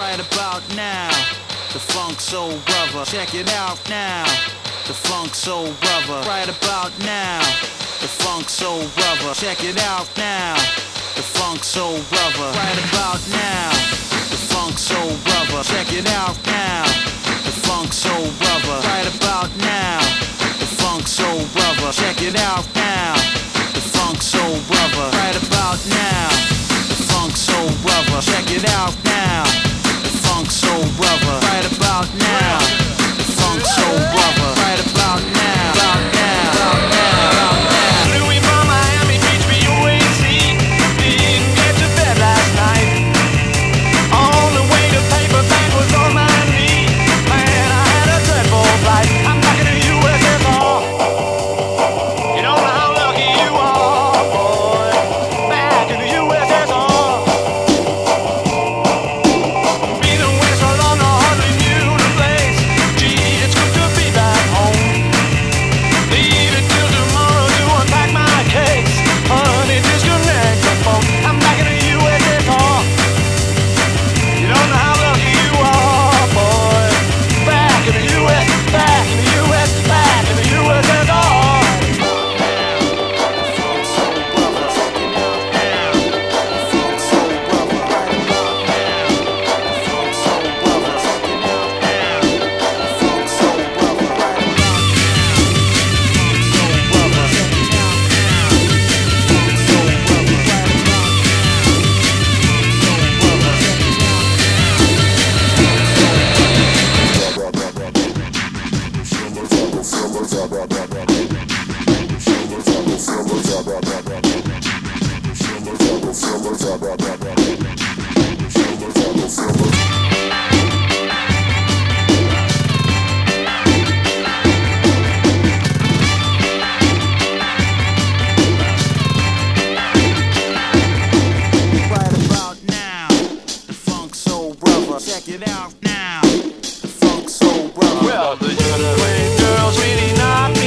Right about now, the Funk Soul Brother. Check it out now, the Funk Soul Brother. Right about now, the Funk Soul Brother. Check it out now, the Funk Soul Brother. Right about now, the Funk Soul Brother. Check it out now, the Funk Soul Brother. Right about now, the Funk Soul Brother. Check it out now, the Funk Soul Brother. Right about now, the Funk Soul Brother. Check it out now, the Funk Soul Brother. Right about now, the Funk Soul Brother. Right about now, about now, about now, about now. Louis from Miami Beach, BUAC. Didn't get to bed last night. On the way to paperback was on my knee. Man, I had a dreadful flight. I'm back in the USSR. You don't know how lucky you are, boy. Back in the USSR. Being a whistle on the hardly knew the place. Gee, it's good to be back home. Leave it till tomorrow to unpack my case. Honey, disconnect the phone. I'm back in the USSR. You don't know how lucky you are, boy. Back in the US, back in the US, back in the USSR. Check it out now, the Funk Soul Brother. Well, the Uterine girls really not